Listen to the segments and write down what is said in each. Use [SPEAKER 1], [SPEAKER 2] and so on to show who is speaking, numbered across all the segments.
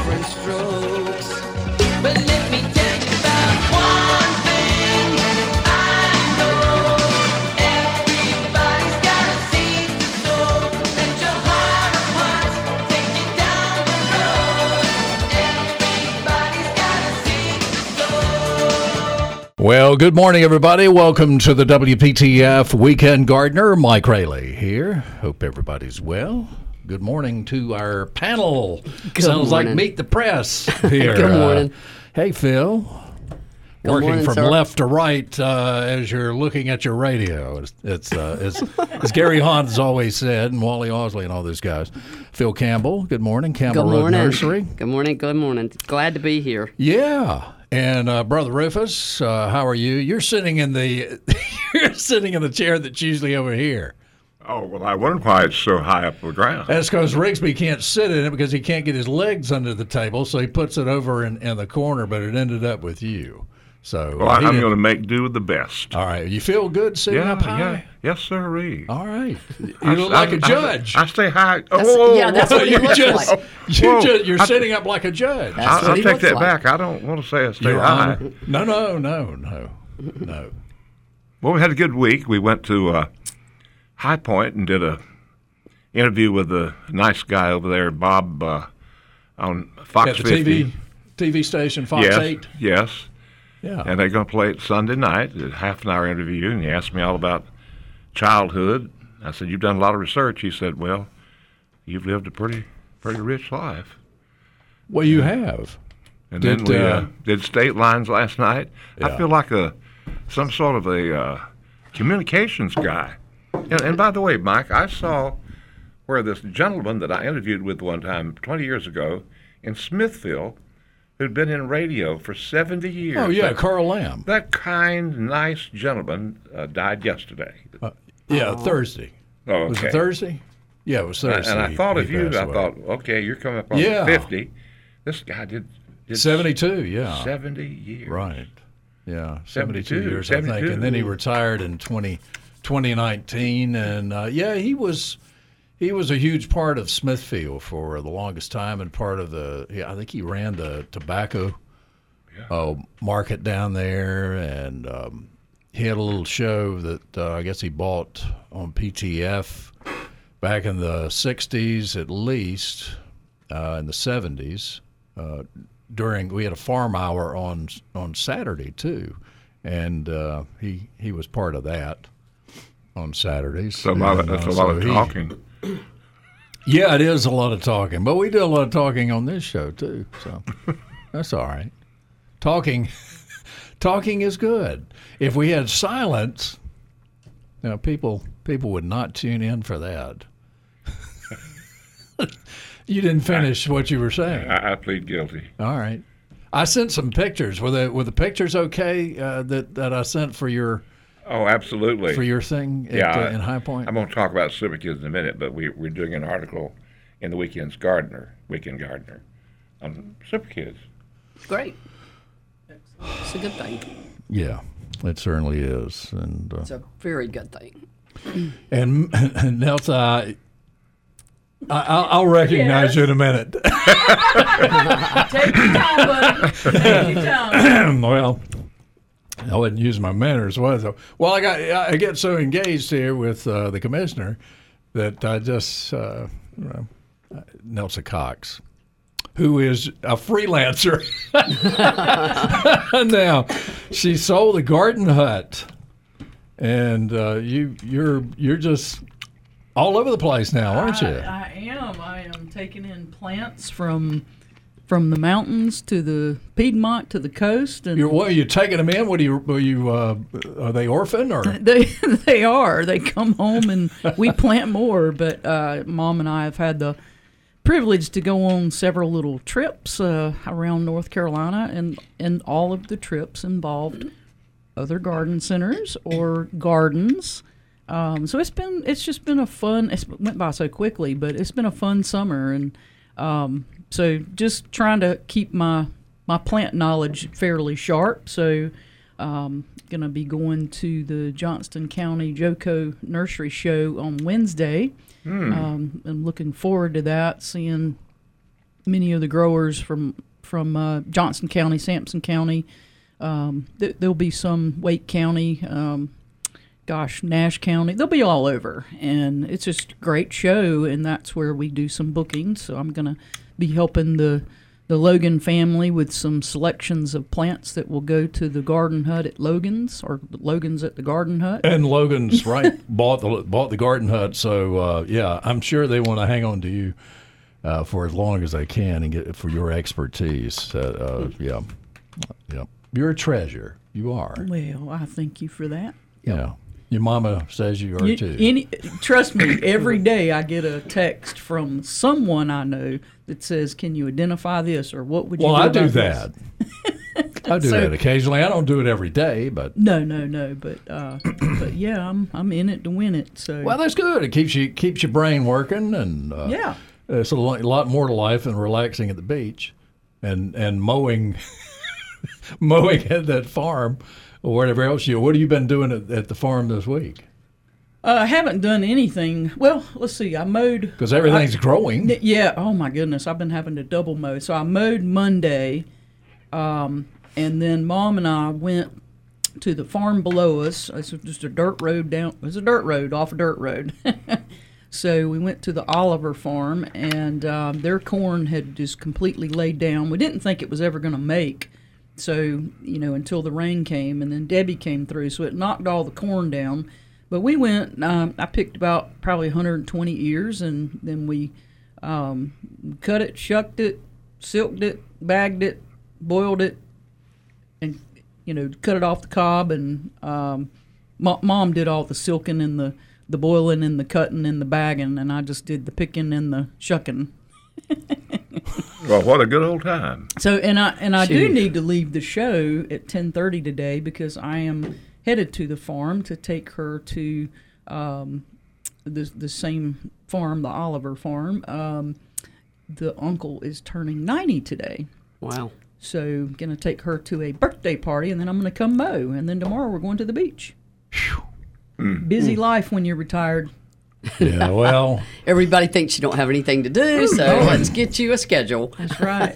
[SPEAKER 1] different strokes. But let me tell you about one thing I know. Everybody's got a seed to sow. Let your heart of hearts take you down the road. Everybody's got a seed to sow.
[SPEAKER 2] Well, good morning, everybody. Welcome to the WPTF Weekend Gardener. Mike Rayleigh here. Hope everybody's well. Good morning to our panel. Sounds like Meet the Press here.
[SPEAKER 3] Good morning.
[SPEAKER 2] Hey, Phil.
[SPEAKER 3] Good
[SPEAKER 2] Working
[SPEAKER 3] morning,
[SPEAKER 2] from
[SPEAKER 3] sir.
[SPEAKER 2] left to right as you're looking at your radio. It's as Gary Hahn has always said, and Wally Osley and all those guys. Phil Campbell. Good morning, Campbell
[SPEAKER 3] Good
[SPEAKER 2] Road
[SPEAKER 3] morning.
[SPEAKER 2] Nursery.
[SPEAKER 3] Good morning. Good morning. Glad to be here.
[SPEAKER 2] Yeah. And Brother Rufus, how are you? You're sitting in the chair that's usually over here.
[SPEAKER 4] Oh, well, I wondered why it's so high up the ground.
[SPEAKER 2] That's because Rigsby can't sit in it because he can't get his legs under the table, so he puts it over in the corner, but it ended up with you. So
[SPEAKER 4] Well, I'm going to make do with the best.
[SPEAKER 2] All right. You feel good sitting up high?
[SPEAKER 4] Yeah. Yes, sirree.
[SPEAKER 2] All right. You look like a judge.
[SPEAKER 4] I stay high.
[SPEAKER 3] That's what he looks like.
[SPEAKER 2] You're sitting up like a judge.
[SPEAKER 3] That's what
[SPEAKER 4] I'll
[SPEAKER 3] he
[SPEAKER 4] take
[SPEAKER 3] looks
[SPEAKER 4] that
[SPEAKER 3] like.
[SPEAKER 4] back. I don't want to say I stay
[SPEAKER 2] Your
[SPEAKER 4] high.
[SPEAKER 2] Honor. No.
[SPEAKER 4] Well, we had a good week. We went to High Point and did a interview with a nice guy over there, Bob, on Fox
[SPEAKER 2] At the
[SPEAKER 4] 50.
[SPEAKER 2] TV station, Fox
[SPEAKER 4] yes,
[SPEAKER 2] 8.
[SPEAKER 4] Yes.
[SPEAKER 2] Yeah.
[SPEAKER 4] And they're going to play it Sunday night, a half-an-hour interview, and he asked me all about childhood. I said, "You've done a lot of research." He said, "Well, you've lived a pretty rich life."
[SPEAKER 2] Well, you have.
[SPEAKER 4] And
[SPEAKER 2] Did,
[SPEAKER 4] then we did state lines last night.
[SPEAKER 2] Yeah.
[SPEAKER 4] I feel like some sort of a communications guy. And by the way, Mike, I saw where this gentleman that I interviewed with one time 20 years ago in Smithville, who'd been in radio for 70 years.
[SPEAKER 2] Oh, yeah, Carl Lamb.
[SPEAKER 4] That kind, nice gentleman died yesterday.
[SPEAKER 2] Thursday.
[SPEAKER 4] Oh,
[SPEAKER 2] Was
[SPEAKER 4] okay.
[SPEAKER 2] it Thursday? Yeah, it was Thursday.
[SPEAKER 4] And I thought of
[SPEAKER 2] He
[SPEAKER 4] you.
[SPEAKER 2] passed
[SPEAKER 4] I
[SPEAKER 2] away.
[SPEAKER 4] thought, okay, you're coming up on
[SPEAKER 2] Yeah.
[SPEAKER 4] 50. This guy did
[SPEAKER 2] 72, yeah.
[SPEAKER 4] 70 years.
[SPEAKER 2] Right. Yeah, 72
[SPEAKER 4] 72,
[SPEAKER 2] years, I think.
[SPEAKER 4] 72.
[SPEAKER 2] And then he retired in 2019. And, he was a huge part of Smithfield for the longest time and part of I think he ran the tobacco market down there. And he had a little show that I guess he bought on PTF back in the 60s at least, in the 70s. We had a farm hour on Saturday too, and he was part of that on Saturdays.
[SPEAKER 4] So that's a lot of talking.
[SPEAKER 2] Yeah, it is a lot of talking, but we do a lot of talking on this show too, so that's all right. Talking is good. If we had silence, people would not tune in for that. You didn't finish what you were saying.
[SPEAKER 4] I plead guilty.
[SPEAKER 2] All right. I sent some pictures. Were the pictures okay that I sent for your
[SPEAKER 4] Oh, absolutely.
[SPEAKER 2] thing in High Point?
[SPEAKER 4] I'm going to talk about Super Kids in a minute, but we're doing an article in the Weekend Gardener, on Super Kids.
[SPEAKER 3] Great. It's a good thing.
[SPEAKER 2] Yeah, it certainly is. And
[SPEAKER 3] It's a very good thing.
[SPEAKER 2] and Nelson, I'll recognize you in a minute.
[SPEAKER 5] Take your time, buddy. Take your time.
[SPEAKER 2] Well, I wouldn't use my manners, was I? Well, I get so engaged here with the commissioner that I just Nelson Cox, who is a freelancer. Now, she sold the garden hut, and you're just all over the place now, aren't you?
[SPEAKER 5] I am taking in plants from the mountains to the Piedmont to the coast, and
[SPEAKER 2] Are you taking them in? Are they orphan or?
[SPEAKER 5] they are. They come home and we plant more. But Mom and I have had the privilege to go on several little trips around North Carolina, and all of the trips involved other garden centers or gardens. So it's just been a fun. It went by so quickly, but it's been a fun summer, and so just trying to keep my plant knowledge fairly sharp. So gonna be going to the Johnston County Joco Nursery Show on Wednesday. I'm looking forward to that, seeing many of the growers from Johnson County, Sampson County. There'll be some Wake County, Nash County. They'll be all over, and it's just a great show, and that's where we do some bookings. So I'm going to be helping the Logan family with some selections of plants that will go to the Garden Hut at Logan's, or Logan's at the Garden Hut.
[SPEAKER 2] And Logan's bought the Garden Hut, so I'm sure they want to hang on to you for as long as they can and get for your expertise. Yeah, you're a treasure. You are.
[SPEAKER 5] Well, I thank you for that.
[SPEAKER 2] Yeah. Your mama says you are too.
[SPEAKER 5] Trust me, every day I get a text from someone I know that says, "Can you identify this?" or "What would you?"
[SPEAKER 2] Well,
[SPEAKER 5] do
[SPEAKER 2] I do
[SPEAKER 5] about
[SPEAKER 2] that.
[SPEAKER 5] this?
[SPEAKER 2] I do that occasionally. I don't do it every day, but
[SPEAKER 5] No, but yeah, I'm in it to win it. So
[SPEAKER 2] well, that's good. It keeps your brain working, and
[SPEAKER 5] yeah,
[SPEAKER 2] it's a lot more to life than relaxing at the beach, and mowing at that farm. Or whatever else what have you been doing at the farm this week?
[SPEAKER 5] I haven't done anything. Well, let's see. I mowed
[SPEAKER 2] Because everything's growing.
[SPEAKER 5] Yeah. Oh my goodness, I've been having to double mow. So I mowed Monday, and then Mom and I went to the farm below us. It's just a dirt road down. It's a dirt road off a dirt road. So we went to the Oliver farm, and their corn had just completely laid down. We didn't think it was ever going to make. So, until the rain came, and then Debbie came through, so it knocked all the corn down. But we went, I picked about probably 120 ears, and then we cut it, shucked it, silked it, bagged it, boiled it, and, cut it off the cob. And Mom did all the silking and the boiling and the cutting and the bagging, and I just did the picking and the shucking.
[SPEAKER 4] Well, what a good old time.
[SPEAKER 5] So, and I do need to leave the show at 10:30 today because I am headed to the farm to take her to the same farm, the Oliver farm. The uncle is turning 90 today.
[SPEAKER 3] Wow.
[SPEAKER 5] So, going to take her to a birthday party, and then I'm going to come mow, and then tomorrow we're going to the beach. Busy life when you're retired.
[SPEAKER 2] Yeah, well.
[SPEAKER 3] Everybody thinks you don't have anything to do, so let's get you a schedule.
[SPEAKER 5] That's right.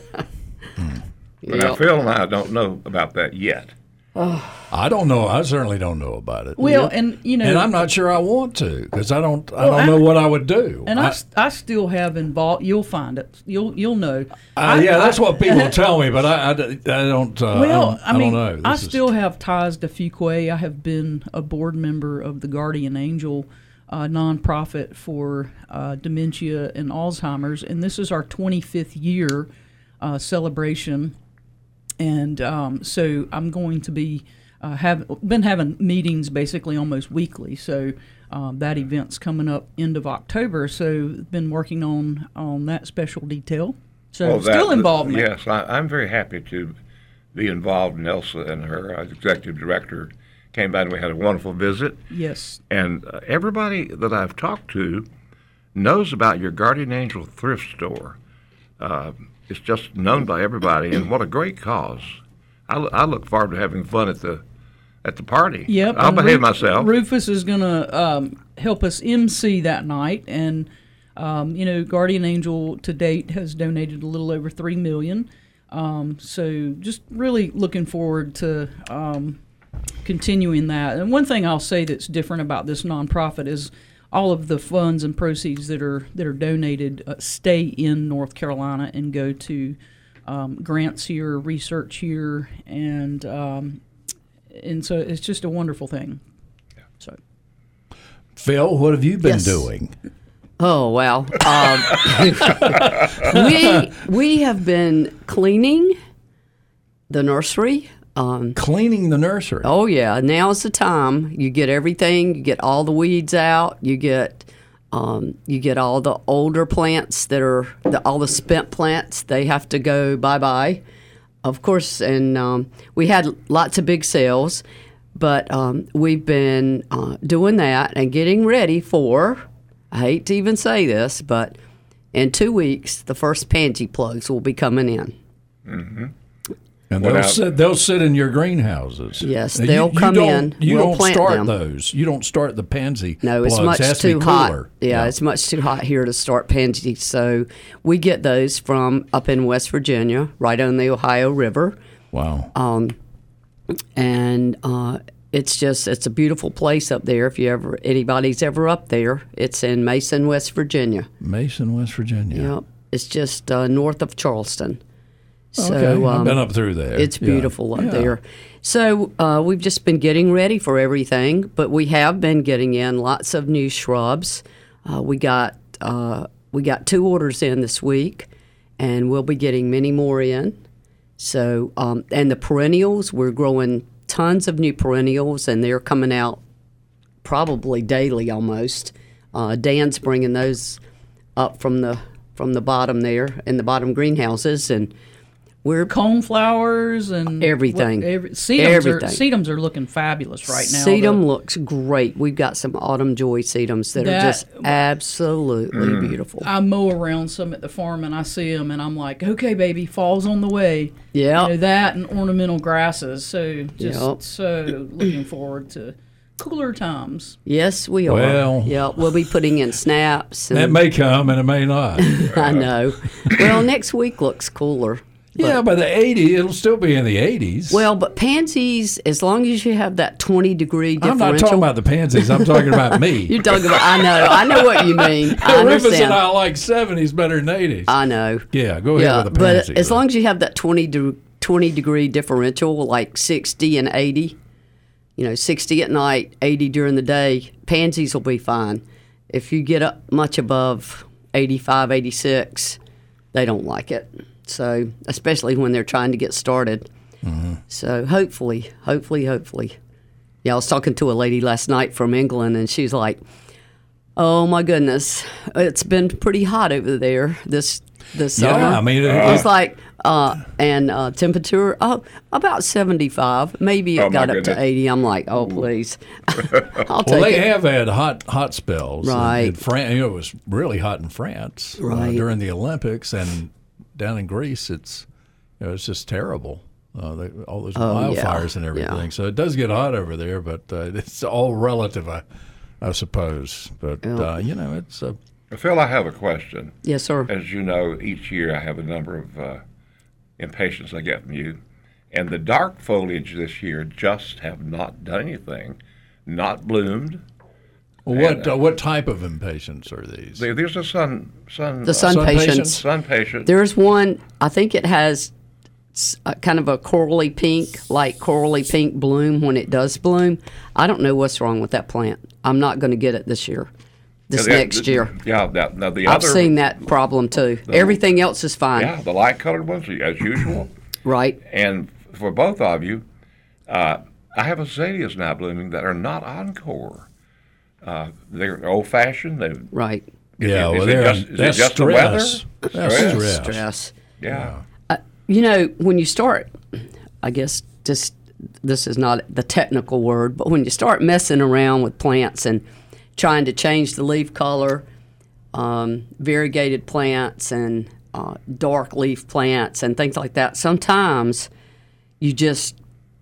[SPEAKER 4] But now, Phil and I don't know about that yet.
[SPEAKER 2] I don't know. I certainly don't know about it.
[SPEAKER 5] Well, and
[SPEAKER 2] and I'm not sure I want to because I don't know what I would do.
[SPEAKER 5] And I still have involved. You'll find it. You'll know.
[SPEAKER 2] That's what people tell me, but I don't. I don't know.
[SPEAKER 5] I still have ties to Fuquay. I have been a board member of the Guardian Angel nonprofit for dementia and Alzheimer's, and this is our 25th year celebration. And so I'm going to be been having meetings basically almost weekly. So that event's coming up end of October. So been working on that special detail. So still involved.
[SPEAKER 4] Yes, I'm very happy to be involved. Elsa and her executive director came by and we had a wonderful visit.
[SPEAKER 5] Yes.
[SPEAKER 4] And everybody that I've talked to knows about your Guardian Angel thrift store. It's just known by everybody, and what a great cause. I look forward to having fun at the party.
[SPEAKER 5] Yep.
[SPEAKER 4] I'll behave myself.
[SPEAKER 5] Rufus is going to help us MC that night, and Guardian Angel to date has donated a little over $3 million. So just really looking forward to continuing that. And one thing I'll say that's different about this nonprofit is all of the funds and proceeds that are donated stay in North Carolina and go to grants here, research here, and so it's just a wonderful thing.
[SPEAKER 4] Yeah.
[SPEAKER 5] So,
[SPEAKER 2] Phil, what have you been
[SPEAKER 3] Yes.
[SPEAKER 2] doing?
[SPEAKER 3] Oh, well. We have been cleaning the nursery.
[SPEAKER 2] Cleaning the nursery.
[SPEAKER 3] Oh, yeah. Now's the time. You get everything. You get all the weeds out. You get all the older plants that are all the spent plants. They have to go bye-bye, of course. And we had lots of big sales, but we've been doing that and getting ready for, I hate to even say this, but in 2 weeks, the first pansy plugs will be coming in.
[SPEAKER 4] Mm-hmm.
[SPEAKER 2] And
[SPEAKER 4] Well,
[SPEAKER 2] they'll sit in your greenhouses.
[SPEAKER 3] Yes,
[SPEAKER 2] Now,
[SPEAKER 3] they'll come
[SPEAKER 2] don't-
[SPEAKER 3] in.
[SPEAKER 2] You
[SPEAKER 3] We'll
[SPEAKER 2] don't
[SPEAKER 3] plant
[SPEAKER 2] start
[SPEAKER 3] them.
[SPEAKER 2] those. You don't start the pansy.
[SPEAKER 3] No, it's
[SPEAKER 2] plugs.
[SPEAKER 3] much
[SPEAKER 2] It has to be
[SPEAKER 3] too hot.
[SPEAKER 2] cooler.
[SPEAKER 3] Yeah, it's much too hot here to start pansies. So we get those from up in West Virginia, right on the Ohio River.
[SPEAKER 2] Wow.
[SPEAKER 3] And it's a beautiful place up there. If anybody's ever up there, it's in Mason, West Virginia.
[SPEAKER 2] Mason, West Virginia.
[SPEAKER 3] Yep, it's just north of Charleston. So
[SPEAKER 2] Okay, I've been up through there.
[SPEAKER 3] It's
[SPEAKER 2] Yeah.
[SPEAKER 3] beautiful up
[SPEAKER 2] Yeah.
[SPEAKER 3] there. So we've just been getting ready for everything, but we have been getting in lots of new shrubs. We got 2 orders in this week, and we'll be getting many more in. So and the perennials, we're growing tons of new perennials, and they're coming out probably daily almost. Dan's bringing those up from the bottom there in the bottom greenhouses, and we're
[SPEAKER 5] Coneflowers and
[SPEAKER 3] Everything.
[SPEAKER 5] Sedums
[SPEAKER 3] Everything.
[SPEAKER 5] are looking fabulous right now.
[SPEAKER 3] sedum looks great. We've got some autumn joy sedums that are
[SPEAKER 5] That-
[SPEAKER 3] just absolutely beautiful.
[SPEAKER 5] I mow around some at the farm and I see them and I'm like, okay, baby, fall's on the way.
[SPEAKER 3] Yeah.
[SPEAKER 5] You know, that and ornamental grasses. So just
[SPEAKER 3] Yep.
[SPEAKER 5] so looking forward to cooler times.
[SPEAKER 3] Yes, we are.
[SPEAKER 2] Well-
[SPEAKER 3] yeah, we'll be putting in snaps.
[SPEAKER 2] That
[SPEAKER 3] And,
[SPEAKER 2] may come and it may not.
[SPEAKER 3] I know. Well, next week looks cooler.
[SPEAKER 2] Yeah, by the 80s, it'll still be in the 80s.
[SPEAKER 3] Well, but pansies, as long as you have that 20-degree
[SPEAKER 2] I'm
[SPEAKER 3] differential.
[SPEAKER 2] not talking about the pansies. I'm talking about me.
[SPEAKER 3] You're talking about. I know what you mean. I
[SPEAKER 2] Rufus and
[SPEAKER 3] understand.
[SPEAKER 2] I like 70s better than 80s.
[SPEAKER 3] I know.
[SPEAKER 2] Yeah, go ahead
[SPEAKER 3] Yeah,
[SPEAKER 2] with the
[SPEAKER 3] but
[SPEAKER 2] pansy.
[SPEAKER 3] as long as you have that 20-degree differential, like 60 and 80, 60 at night, 80 during the day, pansies will be fine. If you get up much above 85, 86, they don't like it. So, especially when they're trying to get started.
[SPEAKER 2] Mm-hmm.
[SPEAKER 3] So, hopefully. Yeah, I was talking to a lady last night from England, and she's like, "Oh my goodness, it's been pretty hot over there this summer."
[SPEAKER 2] Yeah, I mean,
[SPEAKER 3] It's like, temperature, about 75. Maybe it
[SPEAKER 4] Oh, my
[SPEAKER 3] got up
[SPEAKER 4] goodness.
[SPEAKER 3] to 80. I'm like, oh, please. I'll
[SPEAKER 2] well,
[SPEAKER 3] take
[SPEAKER 2] they
[SPEAKER 3] it.
[SPEAKER 2] have had hot spells.
[SPEAKER 3] Right.
[SPEAKER 2] In France, it was really hot in France
[SPEAKER 3] Right.
[SPEAKER 2] during the Olympics, and down in Greece, it's just terrible. All those wildfires and everything.
[SPEAKER 3] yeah.
[SPEAKER 2] So it does get hot over there, but it's all relative, I suppose. But it's
[SPEAKER 4] Phil, I have a question.
[SPEAKER 3] Yes, sir.
[SPEAKER 4] As you know, each year I have a number of impatiens I get from you. And the dark foliage this year just have not done anything, not bloomed.
[SPEAKER 2] what type of impatiens are these?
[SPEAKER 4] There's a sun
[SPEAKER 3] The sun
[SPEAKER 2] sun
[SPEAKER 3] patients.
[SPEAKER 2] patients?
[SPEAKER 4] sun patient.
[SPEAKER 3] There's one, I think it has kind of a corally pink bloom when it does bloom. I don't know what's wrong with that plant. I'm not going to get it this year, next year.
[SPEAKER 4] Yeah, now the
[SPEAKER 3] I've
[SPEAKER 4] other.
[SPEAKER 3] seen that problem too. Everything else is fine.
[SPEAKER 4] Yeah, the light-colored ones as usual.
[SPEAKER 3] Right.
[SPEAKER 4] And for both of you, I have azaleas now blooming that are not encore. They're old-fashioned. They,
[SPEAKER 3] Right.
[SPEAKER 2] Yeah,
[SPEAKER 4] is
[SPEAKER 2] well,
[SPEAKER 4] it
[SPEAKER 2] that's
[SPEAKER 4] just the weather?
[SPEAKER 2] stress. That's stress.
[SPEAKER 3] Stress.
[SPEAKER 4] Yeah.
[SPEAKER 3] When you start, I guess this is not the technical word, but when you start messing around with plants and trying to change the leaf color, variegated plants and dark leaf plants and things like that, sometimes you just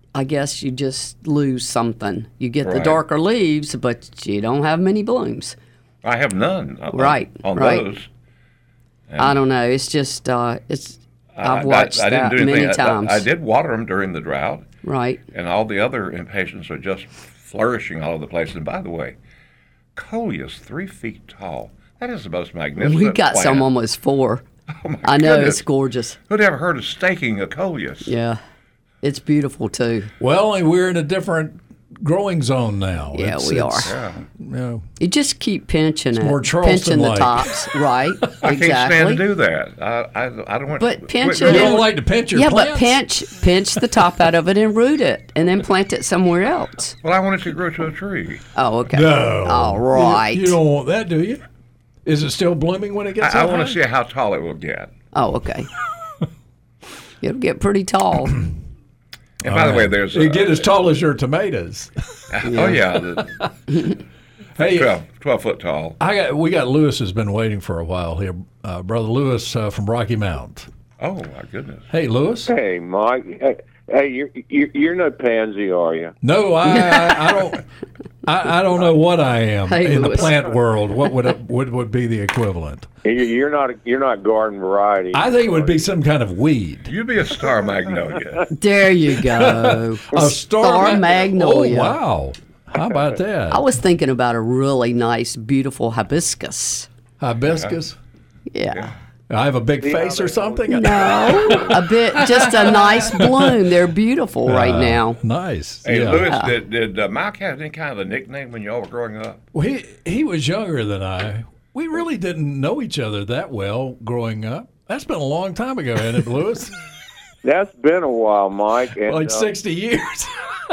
[SPEAKER 3] lose something. You get the
[SPEAKER 4] Right.
[SPEAKER 3] darker leaves, but you don't have many blooms.
[SPEAKER 4] I have none
[SPEAKER 3] Right,
[SPEAKER 4] on
[SPEAKER 3] right.
[SPEAKER 4] those.
[SPEAKER 3] I don't know. It's just I've watched
[SPEAKER 4] I didn't
[SPEAKER 3] that
[SPEAKER 4] do anything.
[SPEAKER 3] many times.
[SPEAKER 4] I did water them during the drought,
[SPEAKER 3] Right.
[SPEAKER 4] and all the other impatiens are just flourishing all over the place. And by the way, coleus 3 feet tall. That is the most magnificent
[SPEAKER 3] We've got
[SPEAKER 4] plant.
[SPEAKER 3] some almost 4.
[SPEAKER 4] Oh my
[SPEAKER 3] I know,
[SPEAKER 4] goodness.
[SPEAKER 3] it's gorgeous.
[SPEAKER 4] Who'd ever heard of staking a coleus?
[SPEAKER 3] Yeah. It's beautiful too.
[SPEAKER 2] Well, and we're in a different growing zone now.
[SPEAKER 3] Yeah, we are.
[SPEAKER 4] Yeah.
[SPEAKER 3] You just keep pinching it.
[SPEAKER 2] more
[SPEAKER 3] pinching the
[SPEAKER 2] Charleston-like.
[SPEAKER 3] tops. Right.
[SPEAKER 4] I
[SPEAKER 3] exactly.
[SPEAKER 4] can't stand to do that. I don't want.
[SPEAKER 3] But pinch
[SPEAKER 2] You
[SPEAKER 3] it
[SPEAKER 2] don't
[SPEAKER 3] in-
[SPEAKER 2] like to pinch your
[SPEAKER 3] Yeah,
[SPEAKER 2] plants?
[SPEAKER 3] but pinch the top out of it and root it and then plant it somewhere else.
[SPEAKER 4] Well, I want it to grow to a tree.
[SPEAKER 3] Oh, okay.
[SPEAKER 2] No.
[SPEAKER 3] All right.
[SPEAKER 2] You don't want that, do you? Is it still blooming when it gets
[SPEAKER 4] I
[SPEAKER 2] up
[SPEAKER 4] want
[SPEAKER 2] high?
[SPEAKER 4] to see how tall it will get.
[SPEAKER 3] Oh, okay. It'll get pretty tall.
[SPEAKER 4] And by the way, there's
[SPEAKER 2] It get as tall as your tomatoes.
[SPEAKER 4] oh yeah,
[SPEAKER 2] Hey,
[SPEAKER 4] 12 foot tall.
[SPEAKER 2] we got Lewis has been waiting for a while here. Brother Lewis from Rocky Mount.
[SPEAKER 4] Oh my goodness.
[SPEAKER 2] Hey, Lewis.
[SPEAKER 6] Hey, Mike. Hey, you're no pansy, are you?
[SPEAKER 2] No, I don't. I don't know what I am
[SPEAKER 3] Hey,
[SPEAKER 2] in the
[SPEAKER 3] Lewis.
[SPEAKER 2] plant world. What would be the equivalent?
[SPEAKER 6] You're not garden variety.
[SPEAKER 2] I think it would be some kind of weed.
[SPEAKER 4] You'd be a star magnolia.
[SPEAKER 3] There you go.
[SPEAKER 2] A star
[SPEAKER 3] magnolia.
[SPEAKER 2] Oh, wow. How about that?
[SPEAKER 3] I was thinking about a really nice, beautiful hibiscus.
[SPEAKER 2] Hibiscus.
[SPEAKER 3] Yeah.
[SPEAKER 2] I have a big face or something.
[SPEAKER 3] No, a bit, just a nice bloom. They're beautiful right now.
[SPEAKER 2] Nice.
[SPEAKER 4] Hey,
[SPEAKER 2] yeah.
[SPEAKER 4] Lewis, did Mike have any kind of a nickname when y'all were growing up?
[SPEAKER 2] Well, he was younger than I. We really didn't know each other that well growing up. That's been a long time ago, hasn't it, Lewis?
[SPEAKER 6] That's been a while, Mike. And,
[SPEAKER 2] Like 60 years.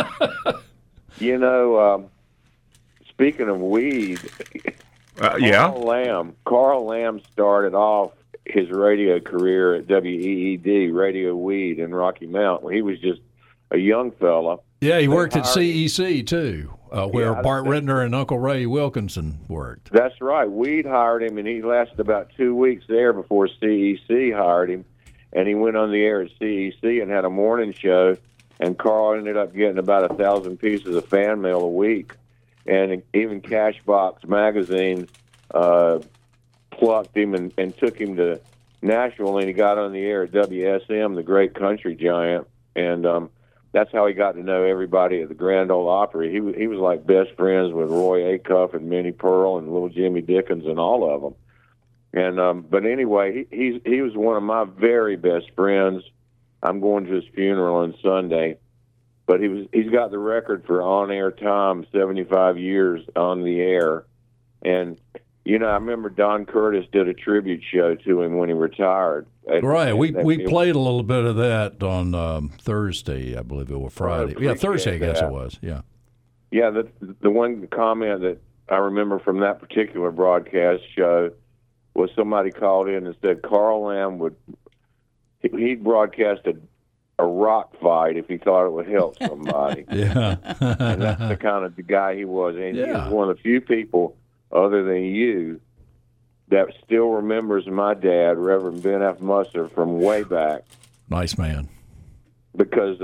[SPEAKER 6] Speaking of weed,
[SPEAKER 4] Yeah.
[SPEAKER 6] Carl Lamb started off his radio career at WEED, Radio Weed in Rocky Mount, when he was just a young fella.
[SPEAKER 2] Yeah, he worked at
[SPEAKER 6] hired
[SPEAKER 2] CEC, too, where
[SPEAKER 6] Yeah,
[SPEAKER 2] Bart Rittner and Uncle Ray Wilkinson worked.
[SPEAKER 6] That's right. Weed hired him, and he lasted about 2 weeks there before CEC hired him. And he went on the air at CEC and had a morning show. And Carl ended up getting about 1,000 pieces of fan mail a week. And even Cashbox magazine plucked him and took him to Nashville, and he got on the air at WSM, the great country giant. And that's how he got to know everybody at the Grand Ole Opry. He was like best friends with Roy Acuff and Minnie Pearl and little Jimmy Dickens and all of them. And but anyway, he was one of my very best friends. I'm going to his funeral on Sunday, but he's got the record for on-air time, 75 years on the air. And you know, I remember Don Curtis did a tribute show to him when he retired.
[SPEAKER 2] Right. We played a little bit of that on Thursday, I believe it was Friday. Yeah, Thursday, I guess it was. Yeah.
[SPEAKER 6] Yeah, the one comment that I remember from that particular broadcast show was somebody called in and said Carl Lamb he'd broadcast a rock fight if he thought it would help somebody.
[SPEAKER 2] Yeah.
[SPEAKER 6] And that's the kind of the guy he was. And he
[SPEAKER 2] Yeah.
[SPEAKER 6] was one of the few people, other than you, that still remembers my dad, Reverend Ben F. Musser, from way back,
[SPEAKER 2] Nice man.
[SPEAKER 6] because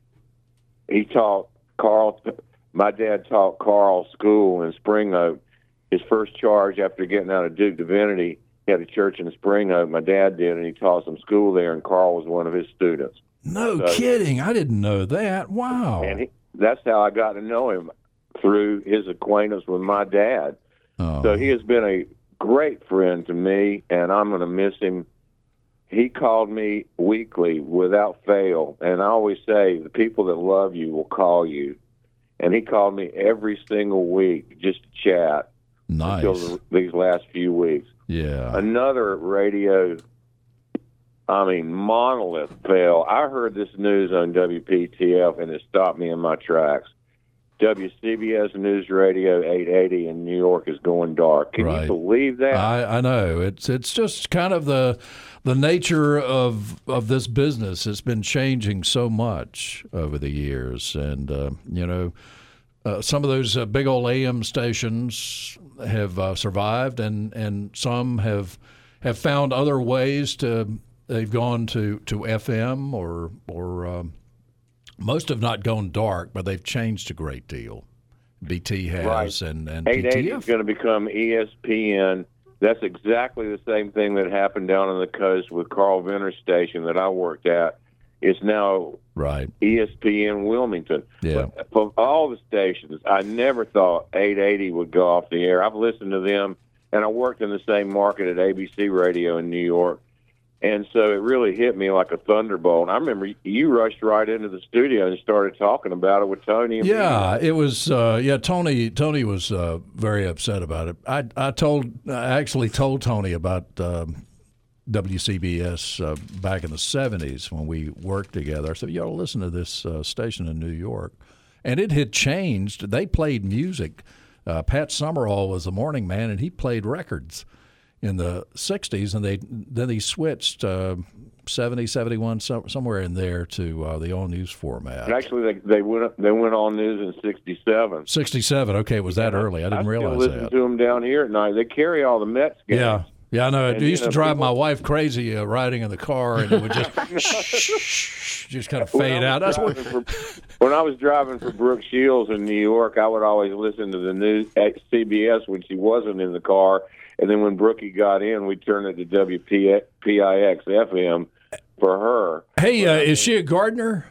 [SPEAKER 6] he taught Carl. My dad taught Carl school in Spring Oak. His first charge after getting out of Duke Divinity, he had a church in Spring Oak. My dad did, and he taught some school there, and Carl was one of his students.
[SPEAKER 2] No
[SPEAKER 6] So-
[SPEAKER 2] kidding. I didn't know that. Wow.
[SPEAKER 6] And that's how I got to know him, through his acquaintance with my dad.
[SPEAKER 2] Oh.
[SPEAKER 6] So he has been a great friend to me, and I'm going to miss him. He called me weekly without fail, and I always say the people that love you will call you. And he called me every single week just to chat
[SPEAKER 2] Nice.
[SPEAKER 6] until these last few weeks.
[SPEAKER 2] Yeah.
[SPEAKER 6] Another radio, monolith fell. I heard this news on WPTF, and it stopped me in my tracks. WCBS News Radio 880 in New York is going dark. Can
[SPEAKER 2] Right.
[SPEAKER 6] you believe that?
[SPEAKER 2] I know. It's just kind of the nature of this business. It's been changing so much over the years, and some of those big old AM stations have survived, and some have found other ways to. They've gone to FM or most have not gone dark, but they've changed a great deal. BT has,
[SPEAKER 6] Right.
[SPEAKER 2] and
[SPEAKER 6] 880 is
[SPEAKER 2] PTF.
[SPEAKER 6] going to become ESPN. That's exactly the same thing that happened down on the coast with Carl Venner's station that I worked at. It's now
[SPEAKER 2] Right.
[SPEAKER 6] ESPN Wilmington.
[SPEAKER 2] Yeah.
[SPEAKER 6] But from all the stations, I never thought 880 would go off the air. I've listened to them, and I worked in the same market at ABC Radio in New York. And so it really hit me like a thunderbolt. I remember you rushed right into the studio and started talking about it with Tony. And
[SPEAKER 2] Yeah, it was. Tony was very upset about it. I actually told Tony about WCBS back in the 70s when we worked together. I said, you ought to listen to this station in New York. And it had changed. They played music. Pat Summerall was the morning man, and he played records in the 60s, and then he switched 70, 71, somewhere in there to the all-news format.
[SPEAKER 6] And actually, they went on news in '67.
[SPEAKER 2] 67, okay, it was that early. I didn't realize
[SPEAKER 6] listen
[SPEAKER 2] that.
[SPEAKER 6] to them down here at night. They carry all the Mets games.
[SPEAKER 2] Yeah, I know. It
[SPEAKER 6] And,
[SPEAKER 2] used
[SPEAKER 6] you know,
[SPEAKER 2] to drive
[SPEAKER 6] people-
[SPEAKER 2] my wife crazy riding in the car, and it would just kind of fade out. That's what.
[SPEAKER 6] When I was driving for Brooke Shields in New York, I would always listen to the news at CBS when she wasn't in the car, and then when Brookie got in, we'd turn it to WPIX FM for her.
[SPEAKER 2] Hey, is she a gardener?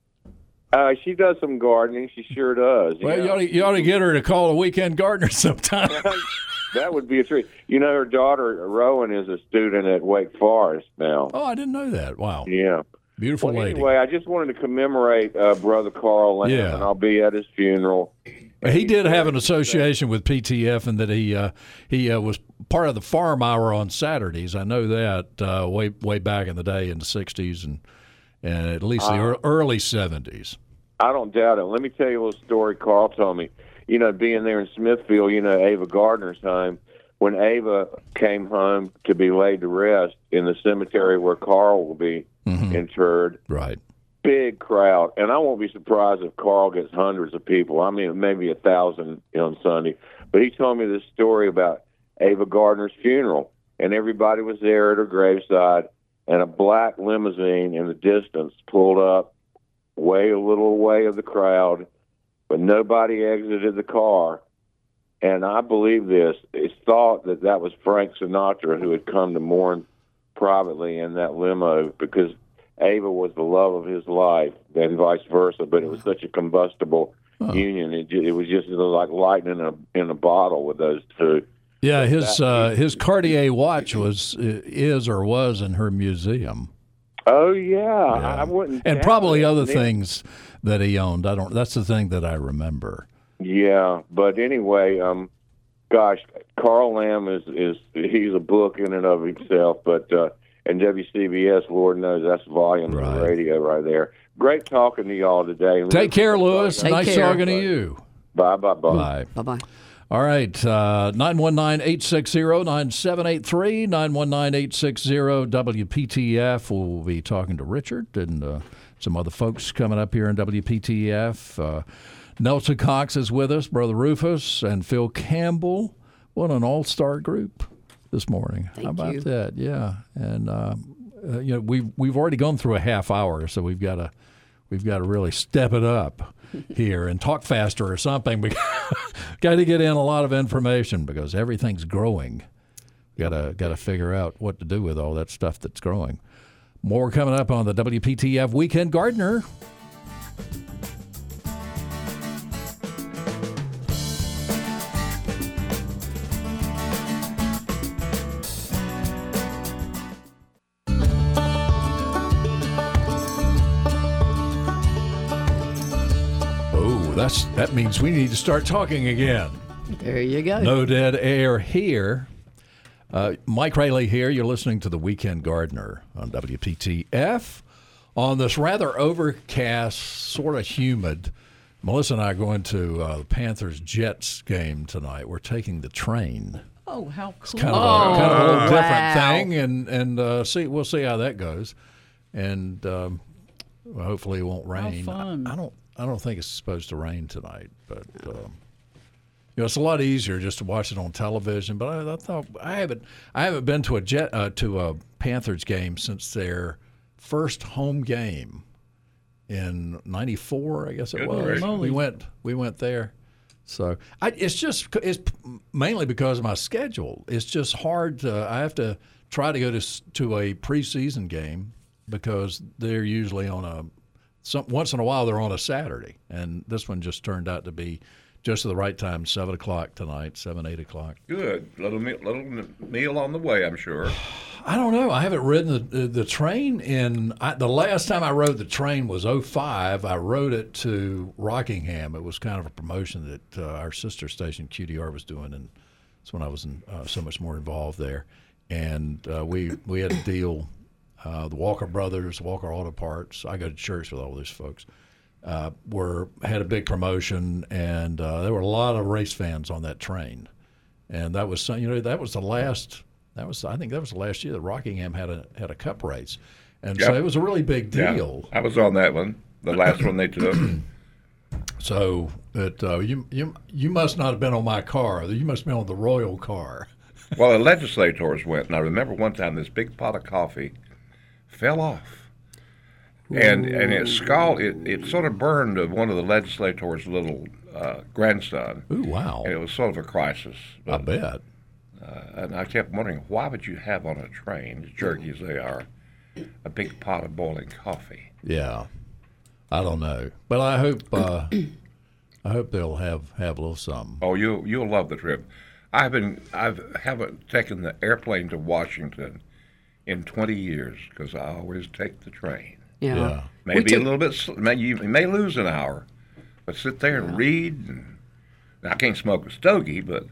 [SPEAKER 6] She does some gardening. She sure does.
[SPEAKER 2] Well,
[SPEAKER 6] yeah.
[SPEAKER 2] you ought to get her to call a weekend gardener sometime.
[SPEAKER 6] That would be a treat. You know, her daughter Rowan is a student at Wake Forest now.
[SPEAKER 2] Oh, I didn't know that. Wow,
[SPEAKER 6] Yeah.
[SPEAKER 2] beautiful
[SPEAKER 6] Well,
[SPEAKER 2] lady.
[SPEAKER 6] anyway, I just wanted to commemorate Brother Carl Lamb,
[SPEAKER 2] Yeah.
[SPEAKER 6] and I'll be at his funeral.
[SPEAKER 2] He did have an association with PTF, and that he was part of the Farm Hour on Saturdays. I know that way back in the day in the '60s and at least the early '70s.
[SPEAKER 6] I don't doubt it. Let me tell you a little story Carl told me. You know, being there in Smithfield, you know, Ava Gardner's home. When Ava came home to be laid to rest in the cemetery where Carl will be interred,
[SPEAKER 2] Right.
[SPEAKER 6] big crowd. And I won't be surprised if Carl gets hundreds of people. I mean, maybe 1,000 on Sunday. But he told me this story about Ava Gardner's funeral. And everybody was there at her graveside. And a black limousine in the distance pulled up a little way of the crowd. But nobody exited the car. And I believe this. It's thought that that was Frank Sinatra who had come to mourn privately in that limo because Ava was the love of his life and vice versa. But it was such a combustible union. It was just like lightning in a bottle with those two.
[SPEAKER 2] Yeah, his Cartier watch was in her museum.
[SPEAKER 6] Oh, yeah. I wouldn't.
[SPEAKER 2] And
[SPEAKER 6] doubt
[SPEAKER 2] probably
[SPEAKER 6] it.
[SPEAKER 2] other things that he owned. That's the thing that I remember.
[SPEAKER 6] Yeah, but anyway, gosh, Carl Lamb he's a book in and of himself. But and WCBS, Lord knows that's volume of the radio right there. Great talking to y'all today.
[SPEAKER 2] Take care, Lewis.
[SPEAKER 3] Take
[SPEAKER 2] Nice
[SPEAKER 3] care.
[SPEAKER 2] talking to you.
[SPEAKER 6] Bye.
[SPEAKER 2] Bye.
[SPEAKER 3] Bye-bye.
[SPEAKER 2] All right, 919-860-9783, 919-860-WPTF. We'll be talking to Richard and some other folks coming up here in WPTF. Nelson Cox is with us, Brother Rufus, and Phil Campbell. What an all-star group this morning.
[SPEAKER 3] Thank
[SPEAKER 2] How about
[SPEAKER 3] you.
[SPEAKER 2] that? Yeah, and you know we've already gone through a half hour, so we've got to really step it up here and talk faster or something. We got to get in a lot of information because everything's growing. Got to figure out what to do with all that stuff that's growing. More coming up on the WPTF Weekend Gardener. That means we need to start talking again.
[SPEAKER 3] There you go.
[SPEAKER 2] No dead air here. Mike Rayleigh here. You're listening to The Weekend Gardener on WPTF. On this rather overcast, sort of humid, Melissa and I are going to the Panthers-Jets game tonight. We're taking the train.
[SPEAKER 5] Oh, how cool.
[SPEAKER 2] Kind of a little different
[SPEAKER 3] wow.
[SPEAKER 2] thing, and we'll see how that goes. And hopefully it won't rain.
[SPEAKER 5] fun.
[SPEAKER 2] I don't think it's supposed to rain tonight, but you know, it's a lot easier just to watch it on television. But I thought I haven't been to a Panthers game since their first home game in '94, I guess it was.
[SPEAKER 4] gracious.
[SPEAKER 2] We went there. So it's mainly because of my schedule. It's just hard I have to try to go to a preseason game because they're usually on once in a while they're on a Saturday, and this one just turned out to be just at the right time, 7 o'clock tonight, 8 o'clock.
[SPEAKER 4] Good. Little meal on the way, I'm sure.
[SPEAKER 2] I don't know. I haven't ridden the train the last time I rode the train was 2005. I rode it to Rockingham. It was kind of a promotion that our sister station QDR was doing, and that's when I was so much more involved there. And we had a deal. The Walker Brothers, Walker Auto Parts. I go to church with all these folks. Had a big promotion, and there were a lot of race fans on that train. And that was that was the last. I think that was the last year that Rockingham had a cup race, and so
[SPEAKER 4] Yep.
[SPEAKER 2] it was a really big deal.
[SPEAKER 4] Yeah, I was on that one, the last one they took.
[SPEAKER 2] So that you must not have been on my car. You must have been on the Royal car.
[SPEAKER 4] Well, the legislators went, and I remember one time this big pot of coffee fell off, and it it sort of burned one of the legislators' little grandson.
[SPEAKER 2] Ooh, wow.
[SPEAKER 4] And it was sort of a crisis.
[SPEAKER 2] I bet.
[SPEAKER 4] And I kept wondering, why would you have on a train, as jerky as they are, a big pot of boiling coffee?
[SPEAKER 2] Yeah. I don't know. But I hope they'll have a little something.
[SPEAKER 4] Oh, you'll love the trip. I haven't taken the airplane to Washington in 20 years because I always take the train.
[SPEAKER 3] Yeah.
[SPEAKER 4] Maybe a little bit. You may lose an hour, but sit there and read. And I can't smoke a stogie, but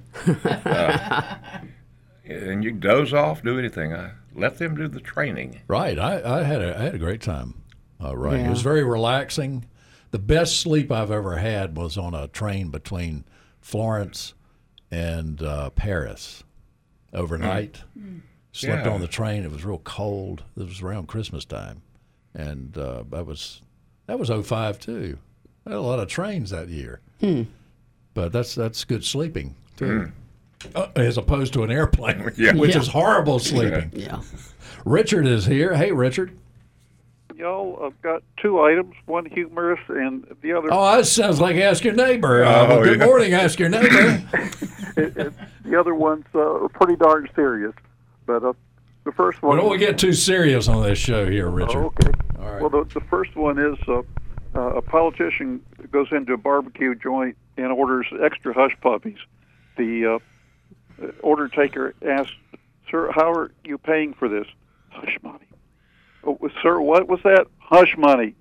[SPEAKER 4] and you doze off, do anything. I let them do the training.
[SPEAKER 2] Right. I had a great time. Right.
[SPEAKER 3] Yeah.
[SPEAKER 2] It was very relaxing. The best sleep I've ever had was on a train between Florence and Paris overnight. Slept
[SPEAKER 4] Yeah.
[SPEAKER 2] on the train. It was real cold. It was around Christmas time, and that was '05 too. I had a lot of trains that year, but that's good sleeping too, as opposed to an airplane,
[SPEAKER 4] Yeah.
[SPEAKER 2] which is horrible sleeping.
[SPEAKER 3] Yeah.
[SPEAKER 2] Richard is here. Hey, Richard.
[SPEAKER 7] Y'all, I've got two items, one humorous and the other.
[SPEAKER 2] Oh, that sounds like Ask Your Neighbor.
[SPEAKER 4] Oh,
[SPEAKER 2] Good
[SPEAKER 4] yeah.
[SPEAKER 2] morning, Ask Your Neighbor.
[SPEAKER 7] The other one's pretty darn serious. But the first one.
[SPEAKER 2] Well, don't we get too serious on this show here, Richard?
[SPEAKER 7] Oh, okay.
[SPEAKER 2] All right.
[SPEAKER 7] Well, the first one is a politician goes into a barbecue joint and orders extra hush puppies. The order taker asks, "Sir, how are you paying for this?" "Hush money." "Oh, sir, what was that?" "Hush money."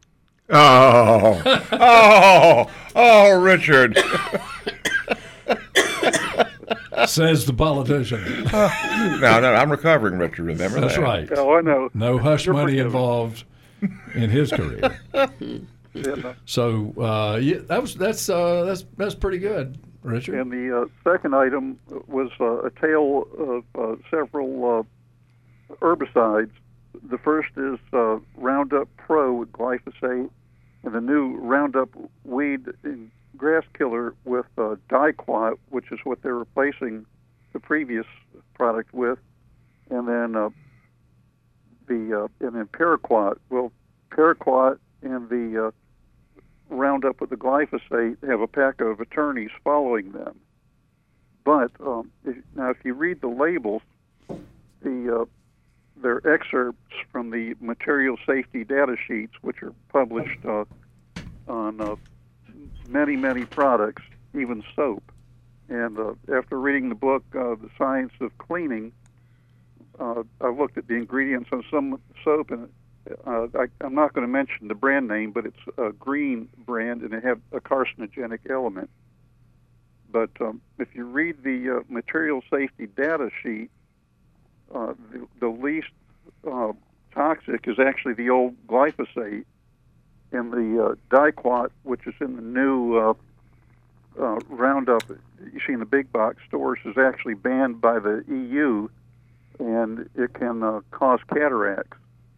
[SPEAKER 4] Oh, Richard.
[SPEAKER 2] Says the politician.
[SPEAKER 4] No, I'm recovering, Richard. Remember
[SPEAKER 2] That's
[SPEAKER 4] that?
[SPEAKER 2] right.
[SPEAKER 7] Oh, I know.
[SPEAKER 2] No hush
[SPEAKER 7] You're
[SPEAKER 2] money
[SPEAKER 7] forgiven.
[SPEAKER 2] involved in his career.
[SPEAKER 7] Yeah.
[SPEAKER 2] So yeah, that's pretty good, Richard.
[SPEAKER 7] And the second item was a tale of several herbicides. The first is Roundup Pro with glyphosate, and the new Roundup weed and grass killer with Diquat, which is what they're replacing the previous product with, and then Paraquat. Well, Paraquat and the Roundup with the glyphosate have a pack of attorneys following them. But if you read the labels, they're excerpts from the material safety data sheets, which are published on many, many products, even soap. And after reading the book, The Science of Cleaning, I looked at the ingredients on some soap, and I'm not going to mention the brand name, but it's a green brand, and it has a carcinogenic element. But if you read the material safety data sheet, the least toxic is actually the old glyphosate, and the Diquat, which is in the new Roundup you see in the big box stores, is actually banned by the EU, and it can cause cataracts.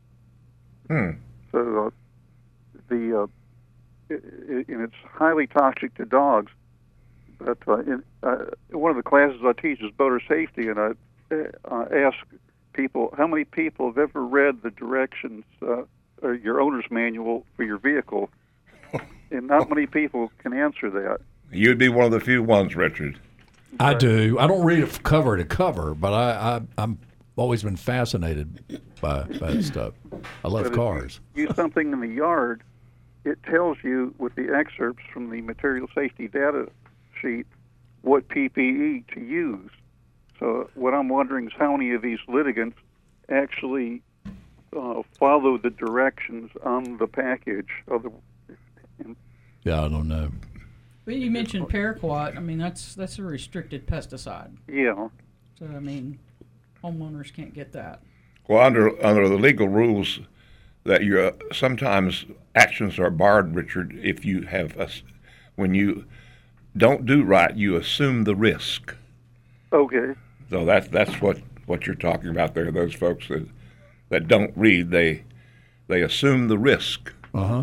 [SPEAKER 7] So and it's highly toxic to dogs. But in one of the classes I teach is boater safety, and I ask people, how many people have ever read the directions or your owner's manual for your vehicle? And not many people can answer that.
[SPEAKER 4] You'd be one of the few ones, Richard.
[SPEAKER 2] I do. I don't read it cover to cover, but I'm always been fascinated by that stuff. I love
[SPEAKER 7] But
[SPEAKER 2] cars.
[SPEAKER 7] if you use something in the yard, it tells you with the excerpts from the material safety data sheet what PPE to use. So what I'm wondering is how many of these litigants actually follow the directions on the package of the.
[SPEAKER 2] Yeah, I don't know.
[SPEAKER 5] But you mentioned Paraquat. I mean, that's a restricted pesticide.
[SPEAKER 7] Yeah.
[SPEAKER 5] So I mean, homeowners can't get that.
[SPEAKER 4] Well, under the legal rules, that you sometimes actions are barred, Richard, if you have when you don't do right, you assume the risk.
[SPEAKER 7] Okay.
[SPEAKER 4] So that's what you're talking about there. Those folks that don't read, they assume the risk.
[SPEAKER 2] Uh huh.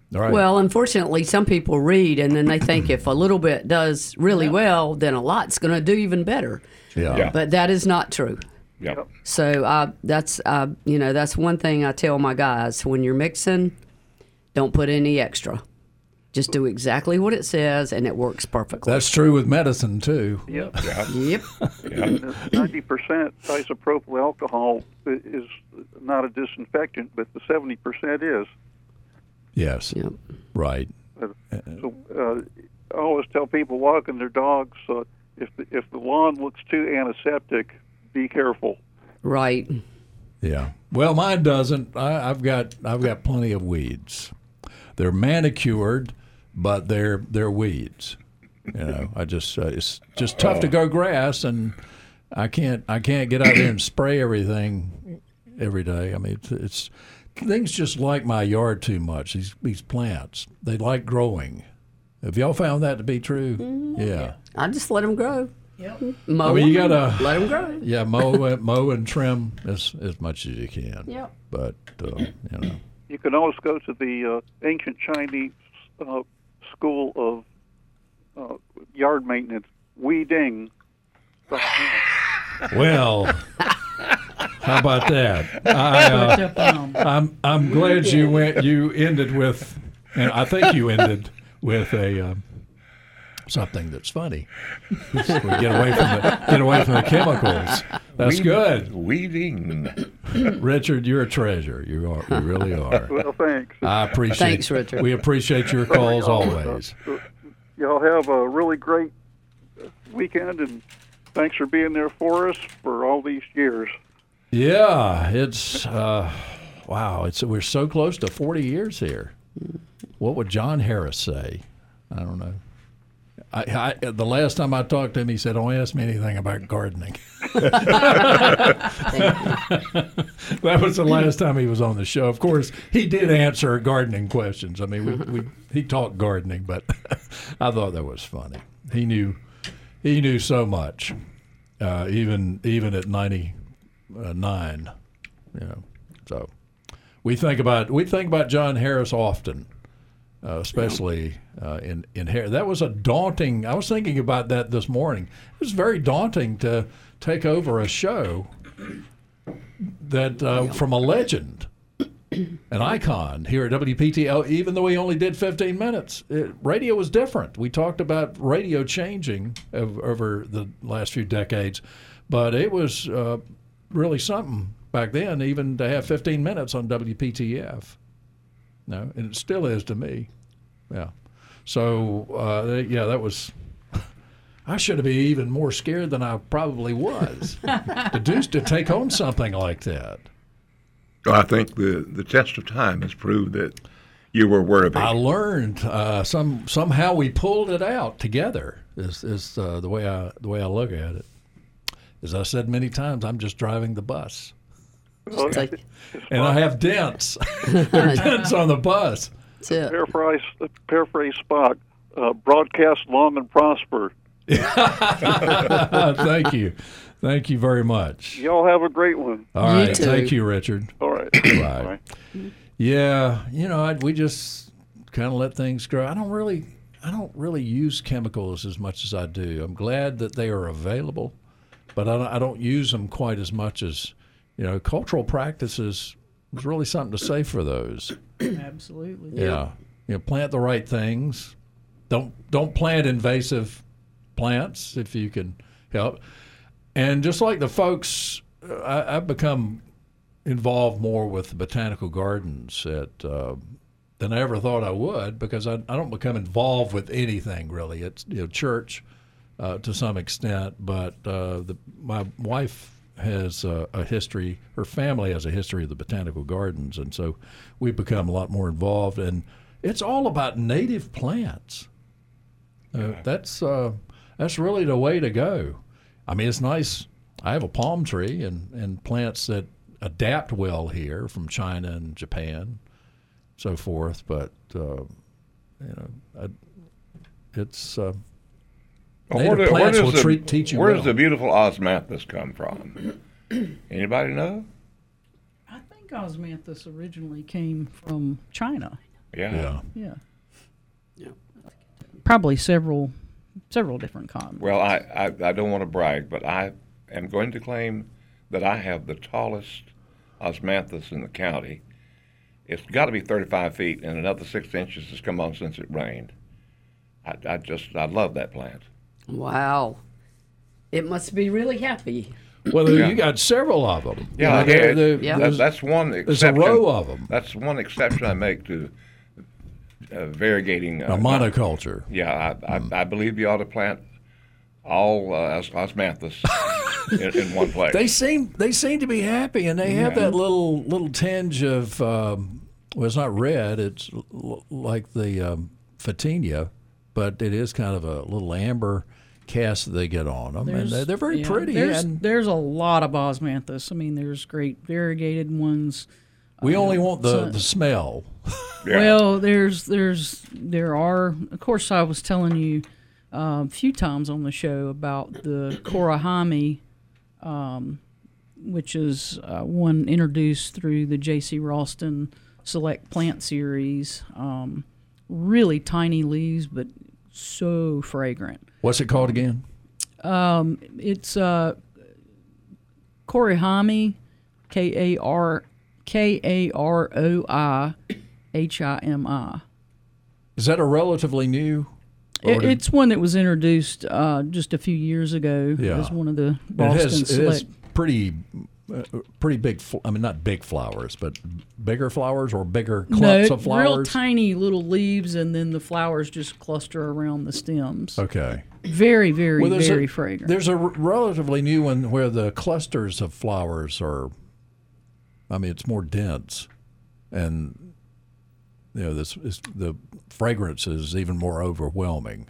[SPEAKER 2] All right.
[SPEAKER 3] Well, unfortunately, some people read and then they think if a little bit does really well, then a lot's going to do even better.
[SPEAKER 2] yeah.
[SPEAKER 3] But that is not true.
[SPEAKER 4] Yep.
[SPEAKER 3] So that's that's one thing I tell my guys: when you're mixing, don't put any extra. Just do exactly what it says, and it works perfectly.
[SPEAKER 2] That's true with medicine too.
[SPEAKER 7] Yep.
[SPEAKER 4] Yeah.
[SPEAKER 3] Yep.
[SPEAKER 4] Yeah.
[SPEAKER 7] 90% isopropyl alcohol is not a disinfectant, but the 70% is.
[SPEAKER 2] Yes.
[SPEAKER 3] Yep.
[SPEAKER 2] Right.
[SPEAKER 7] So I always tell people walking their dogs, if the lawn looks too antiseptic, be careful.
[SPEAKER 3] Right.
[SPEAKER 2] Yeah. Well, mine doesn't. I've got plenty of weeds. They're manicured, but they're weeds. I just it's just tough to grow grass, and I can't get out there and spray everything every day. I mean, it's things just like my yard too much. These plants, they like growing. Have y'all found that to be true?
[SPEAKER 3] Mm-hmm.
[SPEAKER 2] Yeah.
[SPEAKER 3] I just let them grow.
[SPEAKER 5] Yep.
[SPEAKER 3] Mow
[SPEAKER 2] I mean, you
[SPEAKER 3] 'em,
[SPEAKER 2] gotta
[SPEAKER 3] let them grow.
[SPEAKER 2] yeah mow and trim as much as you can.
[SPEAKER 3] Yep.
[SPEAKER 2] But
[SPEAKER 7] You can always go to the ancient Chinese school of yard maintenance, weeding.
[SPEAKER 2] well, how about that? I'm glad you ended with, and I think you ended with a something that's funny. We get away from the chemicals. That's good.
[SPEAKER 4] Weeding.
[SPEAKER 2] Richard, you're a treasure. You are. You really are.
[SPEAKER 7] Well, thanks.
[SPEAKER 2] I appreciate.
[SPEAKER 3] Thanks, Richard.
[SPEAKER 2] We appreciate your calls always.
[SPEAKER 7] Y'all have a really great weekend, and thanks for being there for us for all these years.
[SPEAKER 2] Yeah, it's wow. We're so close to 40 years here. What would John Harris say? I don't know. The last time I talked to him, he said, "Don't ask me anything about gardening." That was the last time he was on the show. Of course, he did answer gardening questions. I mean, he talked gardening, but I thought that was funny. He knew so much, even at 99. So we think about John Harris often. Especially in hair. That was a daunting. I was thinking about that this morning. It was very daunting to take over a show that from a legend, an icon here at WPTL. Even though he only did 15 minutes, radio was different. We talked about radio changing over the last few decades, but it was really something back then, even to have 15 minutes on WPTF. No, and it still is to me. Yeah. So, that was. I should have been even more scared than I probably was to take on something like that.
[SPEAKER 4] I think the test of time has proved that you were worthy.
[SPEAKER 2] I learned somehow we pulled it out together. Is the way I look at it. As I said many times, I'm just driving the bus.
[SPEAKER 3] It's like,
[SPEAKER 2] And I have dents. There are dents on the bus.
[SPEAKER 3] that's it.
[SPEAKER 7] Paraphrase Spock, broadcast long and prosper.
[SPEAKER 2] Thank you. Thank you very much.
[SPEAKER 7] Y'all have a great one.
[SPEAKER 2] All
[SPEAKER 3] You
[SPEAKER 2] right.
[SPEAKER 3] too.
[SPEAKER 2] Thank you, Richard.
[SPEAKER 7] All right.
[SPEAKER 2] Bye. Yeah, we just kind of let things grow. I don't really use chemicals as much as I do. I'm glad that they are available, but I don't use them quite as much as, cultural practices. There's really something to say for those.
[SPEAKER 5] Absolutely.
[SPEAKER 2] Yeah. Plant the right things. Don't plant invasive plants if you can help. And just like the folks, I've become involved more with the botanical gardens than I ever thought I would, because I don't become involved with anything really. It's church to some extent, but my wife has a history. Her family has a history of the botanical gardens, and so we've become a lot more involved. And it's all about native plants. That's really the way to go. I mean, it's nice. I have a palm tree and plants that adapt well here from China and Japan, so forth. But it's native plants will teach you
[SPEAKER 4] Where
[SPEAKER 2] well.
[SPEAKER 4] does the beautiful osmanthus come from? Anybody know?
[SPEAKER 5] I think osmanthus originally came from China.
[SPEAKER 4] Yeah.
[SPEAKER 2] Yeah.
[SPEAKER 5] Yeah. Probably several different kinds.
[SPEAKER 4] Well, I don't want to brag, but I am going to claim that I have the tallest osmanthus in the county. It's got to be 35 feet, and another 6 inches has come on since it rained. I love that plant.
[SPEAKER 3] Wow. It must be really happy.
[SPEAKER 2] Well,
[SPEAKER 4] Yeah.
[SPEAKER 2] you got several of them.
[SPEAKER 4] Yeah,
[SPEAKER 3] Yeah.
[SPEAKER 4] that's one
[SPEAKER 2] There's a
[SPEAKER 4] exception.
[SPEAKER 2] row of them.
[SPEAKER 4] That's one exception I make to variegating.
[SPEAKER 2] A monoculture.
[SPEAKER 4] Yeah, I believe you ought to plant all osmanthus in one place.
[SPEAKER 2] They seem to be happy, and they have that little tinge of well, it's not red. It's like the Photinia, but it is kind of a little amber cast that they get on them, and they're very pretty. And
[SPEAKER 5] There's a lot of osmanthus. I mean, there's great variegated ones.
[SPEAKER 2] we only want the smell.
[SPEAKER 4] Yeah.
[SPEAKER 5] Well, there are. Of course, I was telling you a few times on the show about the Korahami, which is one introduced through the J.C. Ralston Select Plant Series. Really tiny leaves, but so fragrant.
[SPEAKER 2] What's it called again?
[SPEAKER 5] It's Korahami, Karoihimi.
[SPEAKER 2] Is that a relatively new? or did-
[SPEAKER 5] It's one that was introduced just a few years ago
[SPEAKER 2] Yeah.
[SPEAKER 5] as one of the
[SPEAKER 2] it
[SPEAKER 5] Boston
[SPEAKER 2] has
[SPEAKER 5] Select.
[SPEAKER 2] pretty big. I mean, not big flowers, but bigger flowers or bigger
[SPEAKER 5] No,
[SPEAKER 2] clumps of
[SPEAKER 5] real
[SPEAKER 2] flowers.
[SPEAKER 5] tiny little leaves, and then the flowers just cluster around the stems.
[SPEAKER 2] Okay.
[SPEAKER 5] Very, very,
[SPEAKER 2] Well, there's
[SPEAKER 5] very
[SPEAKER 2] a,
[SPEAKER 5] fragrant.
[SPEAKER 2] There's a relatively new one where the clusters of flowers are. I mean, it's more dense, and the fragrance is even more overwhelming.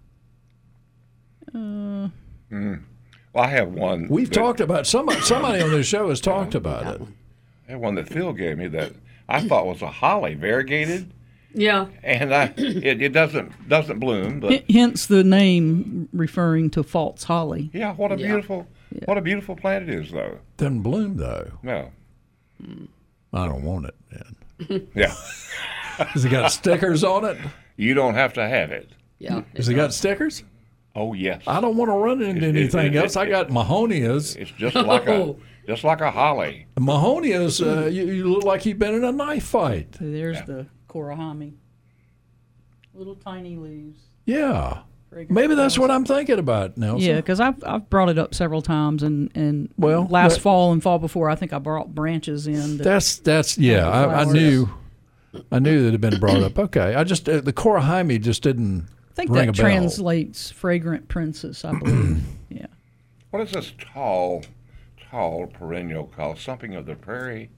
[SPEAKER 4] Well, I have one.
[SPEAKER 2] We've
[SPEAKER 4] that-
[SPEAKER 2] talked about somebody on this show has talked about it.
[SPEAKER 4] I have one that Phil gave me that I thought was a holly, variegated,
[SPEAKER 3] Yeah.
[SPEAKER 4] and it doesn't bloom, but
[SPEAKER 5] Hence the name referring to false holly.
[SPEAKER 4] yeah, what a beautiful plant it is, though.
[SPEAKER 2] Doesn't bloom though.
[SPEAKER 4] No,
[SPEAKER 2] I don't want it. Then.
[SPEAKER 4] yeah,
[SPEAKER 2] Has it got stickers on it?
[SPEAKER 4] you don't have to have it.
[SPEAKER 3] Yeah.
[SPEAKER 2] Has it got stickers?
[SPEAKER 4] Oh yes,
[SPEAKER 2] I don't want to run into anything else. I got Mahonias.
[SPEAKER 4] it's just like a holly.
[SPEAKER 2] Mahonias, you look like you've been in a knife fight.
[SPEAKER 5] So there's the Korahami. Little tiny leaves.
[SPEAKER 2] Yeah.
[SPEAKER 5] Fragrant
[SPEAKER 2] Maybe that's
[SPEAKER 5] flowers.
[SPEAKER 2] what I'm thinking about, Nelson.
[SPEAKER 5] Yeah, because I've brought it up several times, and
[SPEAKER 2] Well,
[SPEAKER 5] last
[SPEAKER 2] that-
[SPEAKER 5] fall and fall before, I think I brought branches in.
[SPEAKER 2] That's yeah. I
[SPEAKER 5] flowers.
[SPEAKER 2] knew that it had been brought up. Okay, I just the Korahimi just didn't
[SPEAKER 5] I think
[SPEAKER 2] ring
[SPEAKER 5] that
[SPEAKER 2] a bell.
[SPEAKER 5] translates fragrant princess, I believe. Yeah.
[SPEAKER 4] What is this tall perennial called? Something of the prairie,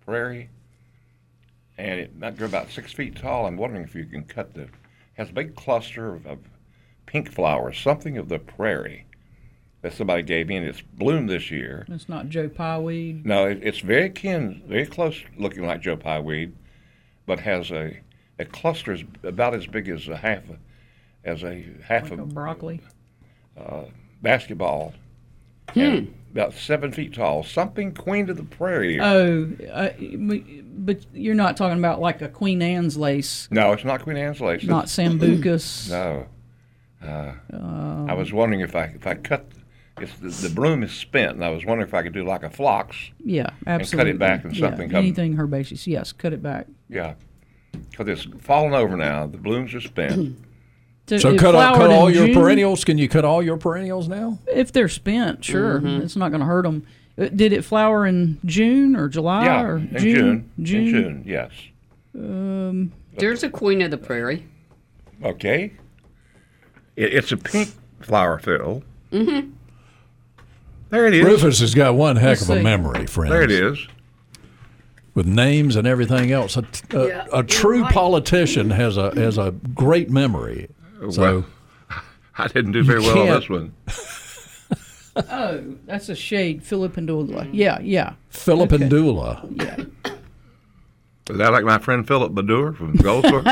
[SPEAKER 4] and it might grow about 6 feet tall. I'm wondering if you can cut has a big cluster of pink flowers, something of the prairie that somebody gave me, and it's bloomed this year.
[SPEAKER 5] It's not Joe Pye weed.
[SPEAKER 4] No, it's very close looking like Joe Pye weed, but has a cluster is about as big as half
[SPEAKER 5] Like a broccoli.
[SPEAKER 4] basketball, and about 7 feet tall. Something Queen of the Prairie.
[SPEAKER 5] Oh, but you're not talking about like a Queen Anne's lace,
[SPEAKER 4] No, it's not Queen Anne's lace.
[SPEAKER 5] not Sambucus.
[SPEAKER 4] No. I was wondering if I cut. The bloom is spent, and I was wondering if I could do like a phlox.
[SPEAKER 5] Yeah,
[SPEAKER 4] cut it
[SPEAKER 5] absolutely.
[SPEAKER 4] back and something come-
[SPEAKER 5] Anything herbaceous, yes, cut it back.
[SPEAKER 4] Yeah, because it's fallen over now. The blooms are spent.
[SPEAKER 2] So
[SPEAKER 5] it
[SPEAKER 2] cut
[SPEAKER 5] flowered
[SPEAKER 2] all
[SPEAKER 5] in
[SPEAKER 2] your
[SPEAKER 5] June.
[SPEAKER 2] perennials. Can you cut all your perennials now?
[SPEAKER 5] If they're spent, sure, it's not going to hurt them. Did it flower in June or July
[SPEAKER 4] Yeah,
[SPEAKER 5] or
[SPEAKER 4] in
[SPEAKER 5] June?
[SPEAKER 4] In June, yes.
[SPEAKER 3] There's a Queen of the Prairie.
[SPEAKER 4] Okay. It's a pink flower fill. Mm-hmm. There it is.
[SPEAKER 2] Rufus has got one heck
[SPEAKER 5] Let's
[SPEAKER 2] of a
[SPEAKER 5] see.
[SPEAKER 2] memory, friends.
[SPEAKER 4] There it is.
[SPEAKER 2] With names and everything else. A true
[SPEAKER 3] right.
[SPEAKER 2] politician has a great memory. So
[SPEAKER 4] Well, I didn't do very well on
[SPEAKER 2] can't-
[SPEAKER 4] this one.
[SPEAKER 5] Oh, that's a shade, Philippindula. Yeah.
[SPEAKER 2] Philip
[SPEAKER 5] Okay.
[SPEAKER 2] and Dula.
[SPEAKER 5] Yeah.
[SPEAKER 4] Is that like my friend Philip Badur from Goldsworth?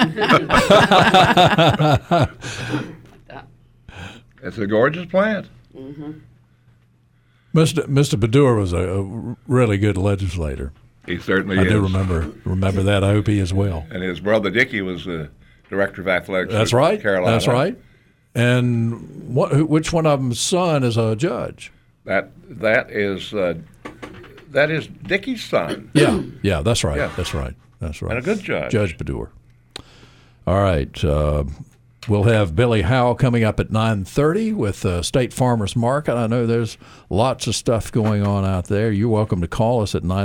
[SPEAKER 4] It's a gorgeous plant.
[SPEAKER 2] Mr. Badur was a really good legislator.
[SPEAKER 4] He certainly
[SPEAKER 2] I
[SPEAKER 4] is.
[SPEAKER 2] do remember that. I hope he is well.
[SPEAKER 4] And his brother Dickie was the director of athletics.
[SPEAKER 2] That's
[SPEAKER 4] at
[SPEAKER 2] right.
[SPEAKER 4] Carolina.
[SPEAKER 2] That's right. And which one of them's son is a judge?
[SPEAKER 4] That is Dickie's son.
[SPEAKER 2] Yeah, that's right.
[SPEAKER 4] Yeah.
[SPEAKER 2] That's right.
[SPEAKER 4] And a good judge.
[SPEAKER 2] Judge Bedour. All right. We'll have Billy Howell coming up at 9:30 with State Farmers Market. I know there's lots of stuff going on out there. You're welcome to call us at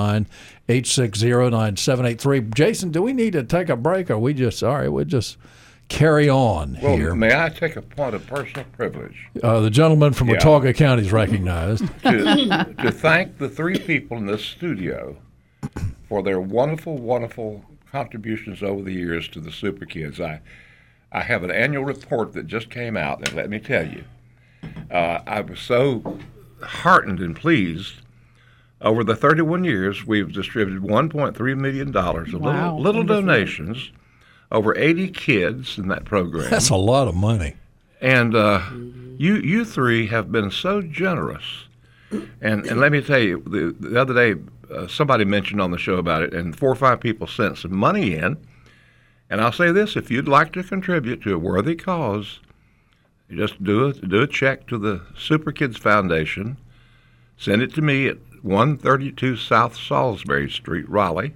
[SPEAKER 2] 919-860-9783. Jason, do we need to take a break, or we'll just carry on
[SPEAKER 4] Well,
[SPEAKER 2] here?
[SPEAKER 4] may I take a point of personal privilege
[SPEAKER 2] The gentleman from
[SPEAKER 4] Yeah.
[SPEAKER 2] Watauga County is recognized.
[SPEAKER 4] to thank the three people in this studio for their wonderful, wonderful contributions over the years to the Super Kids. I have an annual report that just came out, and let me tell you, I was so heartened and pleased. Over the 31 years, we've distributed $1.3 million of
[SPEAKER 5] Wow,
[SPEAKER 4] little
[SPEAKER 5] wonderful.
[SPEAKER 4] donations, over 80 kids in that program.
[SPEAKER 2] That's a lot of money.
[SPEAKER 4] And you three have been so generous. And let me tell you, the other day, somebody mentioned on the show about it, and 4 or 5 people sent some money in. And I'll say this, if you'd like to contribute to a worthy cause, you just do a check to the Super Kids Foundation, send it to me at 132 South Salisbury Street, Raleigh,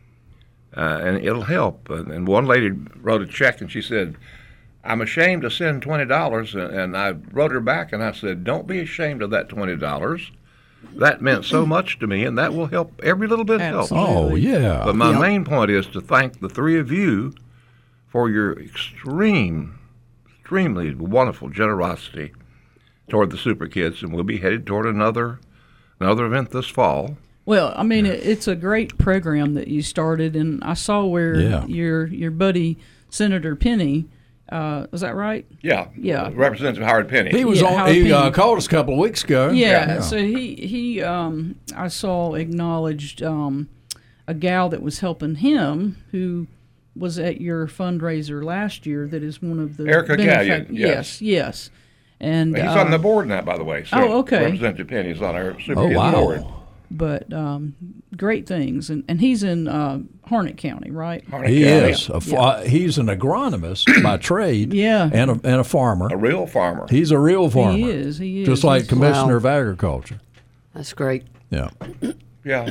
[SPEAKER 4] and it'll help. And one lady wrote a check, and she said, I'm ashamed to send $20, and I wrote her back, and I said, don't be ashamed of that $20. That meant so much to me, and that will help. Every little bit helps.
[SPEAKER 2] Oh, yeah.
[SPEAKER 4] But my main point is to thank the three of you for your extremely wonderful generosity toward the Super Kids, and we'll be headed toward another event this fall.
[SPEAKER 5] Well, I mean, it's a great program that you started, and I saw where
[SPEAKER 2] Yeah.
[SPEAKER 5] your buddy Senator Penny, is that right?
[SPEAKER 4] Yeah.
[SPEAKER 5] Yeah.
[SPEAKER 4] Representative Howard Penny.
[SPEAKER 2] He was
[SPEAKER 5] Yeah,
[SPEAKER 2] on.
[SPEAKER 5] Howard
[SPEAKER 2] He
[SPEAKER 5] Penny.
[SPEAKER 2] called us a couple of weeks ago.
[SPEAKER 5] Yeah. So he I saw acknowledged a gal that was helping him who was at your fundraiser last year. That is one of the
[SPEAKER 4] Erica Gallion,
[SPEAKER 5] yes. And
[SPEAKER 4] He's on the board now, by the way. So
[SPEAKER 5] Oh, okay.
[SPEAKER 4] Representative Penny's on our Super
[SPEAKER 2] Oh,
[SPEAKER 4] Kids
[SPEAKER 2] wow.
[SPEAKER 4] board.
[SPEAKER 5] But great things, and he's in Harnett County, right?
[SPEAKER 4] Harnett
[SPEAKER 2] He
[SPEAKER 4] County.
[SPEAKER 2] is. He's an agronomist by trade.
[SPEAKER 5] Yeah.
[SPEAKER 2] And a farmer.
[SPEAKER 4] A real farmer.
[SPEAKER 2] He's a real farmer.
[SPEAKER 5] He is. He is.
[SPEAKER 2] Just like
[SPEAKER 5] He's-
[SPEAKER 2] Commissioner
[SPEAKER 3] Wow.
[SPEAKER 2] of Agriculture.
[SPEAKER 3] That's great.
[SPEAKER 2] Yeah.
[SPEAKER 4] Yeah.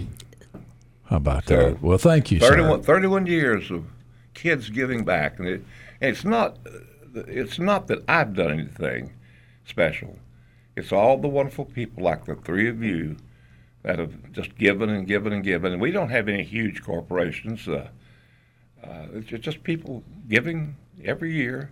[SPEAKER 2] How about
[SPEAKER 4] So,
[SPEAKER 2] that? Well, thank you,
[SPEAKER 4] 31 years of kids giving back. And it's not that I've done anything special. It's all the wonderful people like the three of you that have just given and given and given. And we don't have any huge corporations. It's just people giving every year.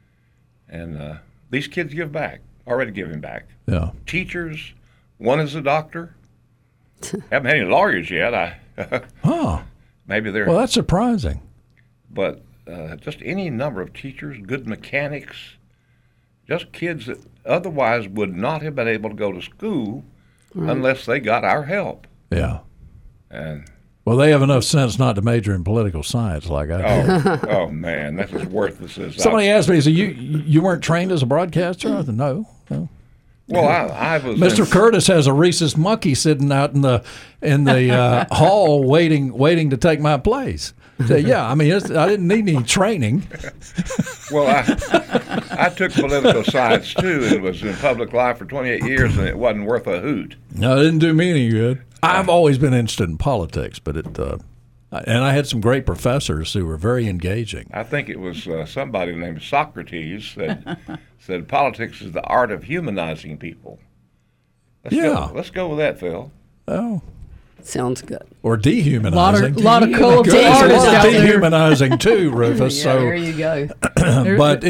[SPEAKER 4] And these kids give back, already giving back.
[SPEAKER 2] sir. Yeah.
[SPEAKER 4] Teachers, one is a doctor. Haven't had any lawyers yet.
[SPEAKER 2] Huh.
[SPEAKER 4] Maybe they're,
[SPEAKER 2] Well, that's surprising.
[SPEAKER 4] but just any number of teachers, good mechanics, just kids that otherwise would not have been able to go to school unless they got our help.
[SPEAKER 2] Yeah.
[SPEAKER 4] And
[SPEAKER 2] Well, they have enough sense not to major in political science like I do.
[SPEAKER 4] oh man, that's as worthless as
[SPEAKER 2] Somebody asked me, so you weren't trained as a broadcaster? I said, no.
[SPEAKER 4] Well, I was
[SPEAKER 2] Mr.
[SPEAKER 4] in-
[SPEAKER 2] Curtis has a rhesus monkey sitting out in the hall waiting to take my place. So, yeah, I mean, I didn't need any training.
[SPEAKER 4] Well, I took political science too, and was in public life for 28 years, and it wasn't worth a hoot.
[SPEAKER 2] No, it didn't do me any good. I've always been interested in politics, but and I had some great professors who were very engaging.
[SPEAKER 4] I think it was somebody named Socrates that said politics is the art of humanizing people. Let's go with that, Phil.
[SPEAKER 2] Oh,
[SPEAKER 3] Sounds good.
[SPEAKER 2] or dehumanizing.
[SPEAKER 5] lot of colorful
[SPEAKER 2] There's a
[SPEAKER 5] artists
[SPEAKER 2] lot
[SPEAKER 5] out
[SPEAKER 2] of
[SPEAKER 5] there.
[SPEAKER 2] dehumanizing too, Rufus.
[SPEAKER 3] Yeah,
[SPEAKER 2] so
[SPEAKER 3] there you go.
[SPEAKER 2] but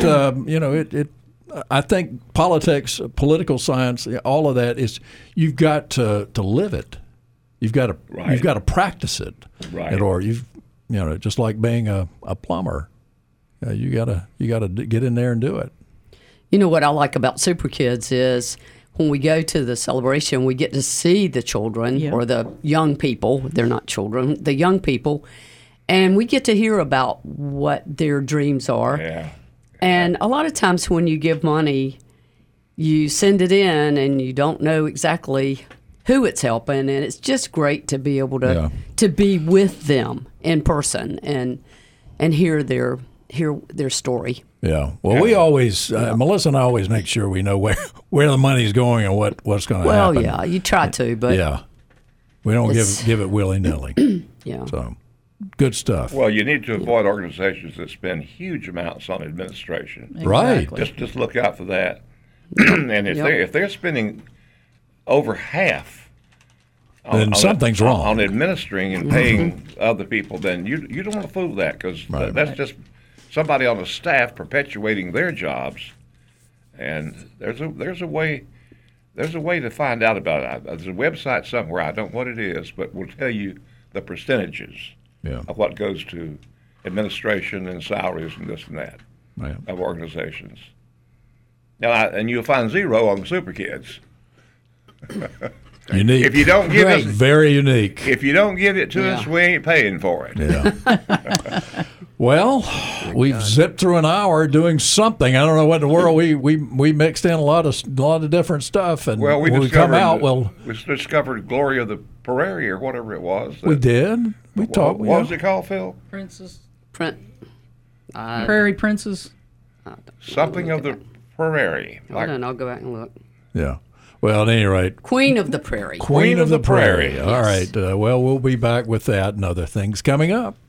[SPEAKER 2] it I think politics, political science, all of that is you've got to live it. You've got to practice it.
[SPEAKER 4] Right.
[SPEAKER 2] Or just like being a plumber, you gotta get in there and do it.
[SPEAKER 3] You know what I like about Super Kids is when we go to the celebration, we get to see the children
[SPEAKER 5] Yeah.
[SPEAKER 3] or the young people. They're not children, the young people. And we get to hear about what their dreams are.
[SPEAKER 4] Yeah.
[SPEAKER 3] And a lot of times when you give money, you send it in and you don't know exactly who it's helping, and it's just great to be able to be with them in person and hear their story.
[SPEAKER 2] Yeah. Well, we always, Melissa and I always make sure we know where the money's going and what's going to happen.
[SPEAKER 3] Well, yeah, you try to, but
[SPEAKER 2] yeah, we don't give it willy nilly.
[SPEAKER 3] yeah.
[SPEAKER 2] So good stuff.
[SPEAKER 4] Well, you need to avoid organizations that spend huge amounts on administration.
[SPEAKER 2] Right.
[SPEAKER 5] Exactly.
[SPEAKER 4] Just look out for that. And if they're spending over half,
[SPEAKER 2] Then something's wrong.
[SPEAKER 4] on administering and paying other people, then you don't want to fool that, because that's just somebody on the staff perpetuating their jobs. And there's a way to find out about it. There's a website somewhere, I don't know what it is, but will tell you the percentages of what goes to administration and salaries and this and that of organizations. Now, and you'll find zero on the super kids.
[SPEAKER 2] Unique.
[SPEAKER 4] If you don't give us,
[SPEAKER 2] very unique.
[SPEAKER 4] if you don't give it to us, we ain't paying for it.
[SPEAKER 2] Yeah. Well, we've zipped through an hour doing something. I don't know what in the world we mixed in a lot of different stuff, and
[SPEAKER 4] Well,
[SPEAKER 2] when we come out,
[SPEAKER 4] we discovered Glory of the Prairie or whatever it was.
[SPEAKER 2] we did. We talked.
[SPEAKER 4] What was it called, Phil?
[SPEAKER 5] Princess, Prairie Princess.
[SPEAKER 4] Something of the Prairie.
[SPEAKER 3] Hold on, I'll go back and look.
[SPEAKER 2] Yeah. Well, at any rate,
[SPEAKER 3] Queen of the Prairie.
[SPEAKER 2] Queen of the Prairie.
[SPEAKER 4] Yes.
[SPEAKER 2] All right. Well, we'll be back with that and other things coming up.